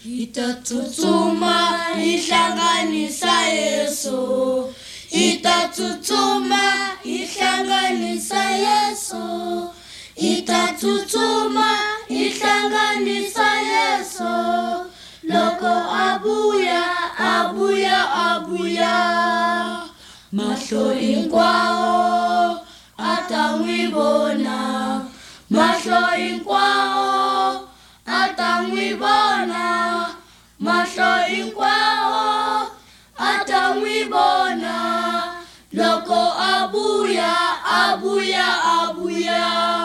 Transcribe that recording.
Itatsutsuma ihlanganisa Yesu. Itatsutsuma ihlanganisa Yesu. Itatsutsuma ihlanganisa Yesu. Loko abuya, abuya, abuya. Mahlo inkwao atangwibona. Mahlo inkwao atangwibona. Mahlo inkwao atangwibona. Loko abuya, abuya, abuya.